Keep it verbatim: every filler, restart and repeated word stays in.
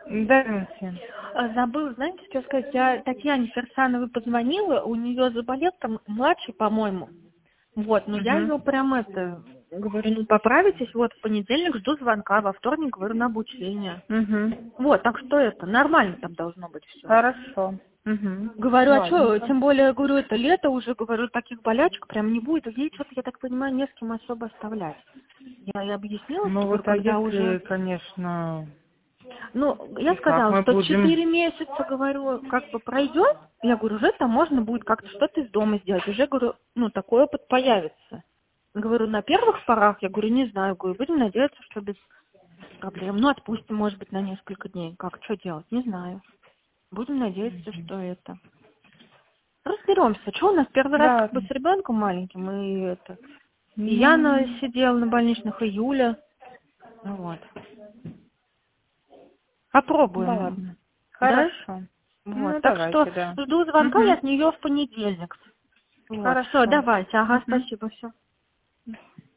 Да, Валентин. А, Забыл, знаете, что сказать, я Татьяне Ферсановой позвонила, у нее заболел там младший, по-моему. Вот, но я Угу. ее прям это, говорю, ну поправитесь, вот в понедельник жду звонка, во вторник, говорю, на обучение. Угу. Вот, так что это, нормально там должно быть все. Хорошо. Угу. Говорю, а что, Ладненько. тем более, говорю, это лето уже, говорю, таких болячек прям не будет. Ей что-то, я так понимаю, не с кем особо оставлять. Я ей объяснила, что, Ну говорю, вот, а когда уже... если, конечно, Ну, и я как сказала, мы что будем... четыре месяца, говорю, как бы пройдет, я говорю, уже там можно будет как-то что-то из дома сделать. Уже, говорю, ну, такой опыт появится. Говорю, на первых порах, я говорю, не знаю, говорю, будем надеяться, что без проблем. Ну, отпустим, может быть, на несколько дней. Как, что делать, не знаю. Будем надеяться, что это... Разберемся. Что у нас первый раз как бы Ладно. с ребенком маленьким, и это... И Яна Ну, сидела на больничных, и Юля. Ну вот. Попробуем. ладно. Да? Хорошо. Вот. Ну, Так что давайте, да. жду звонка я Угу. от нее в понедельник. Вот. Все, Хорошо. давайте. Ага, Угу. спасибо. Все.